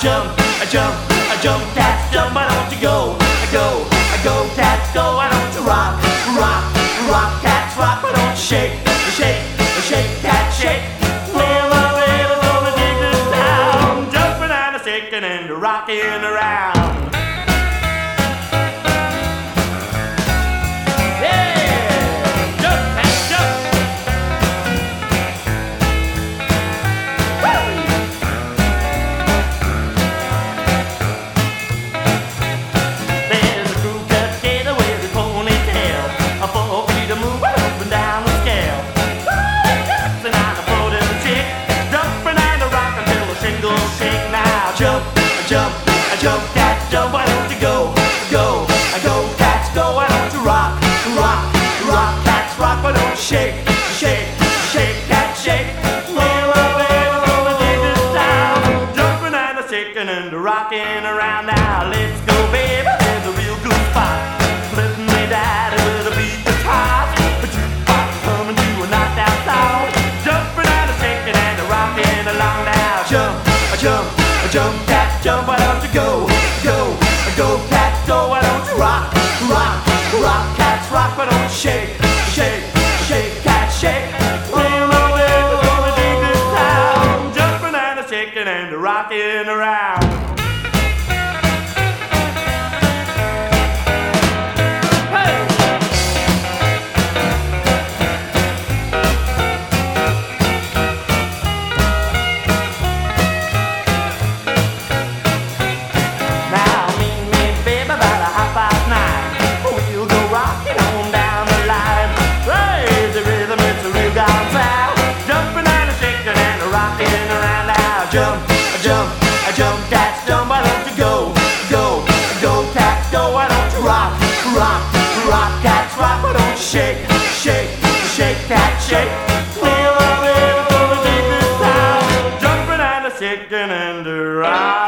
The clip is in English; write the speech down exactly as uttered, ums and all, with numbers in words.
jump, I jump, I jump, cats jump, why don't you go? I go, I go, cats go, why don't you rock, rock, rock, cats rock, why don't you shake, shake, shake, cats shake. Well, well, well, I'm gonna dig this town, jumping and a shaking and a rocking around. Jump, I jump, I jump, cats jump, why don't you go, go, I go, cats go, why don't you rock, rock, rock, cats rock, why don't you shake, shake, shake, cats shake. Well, well, well, gonna dig this town, jumping and a shaking and a rocking around now. Let's go, baby, there's a real good spot, letting me daddy with a beat that's hot, a jukebox coming to a knocked out song, jumping and a shaking and a rocking along now. Jump, I jump, I jump, cats jump, why don't you go, go, go, cats go, why don't you rock, rock, rock, cats rock, why don't you shake, shake, shake, cats shake. Well, well, well, we're gonna dig this town, jumping and a shaking and a rocking around. Jump, I jump, I jump, cats jump, why don't you go, go, go, cats go, why don't you rock, rock, rock, cats rock, why don't you shake, shake, shake, cats shake. Well, well, well, gonna dig this town, jumping and a shaking and a rock.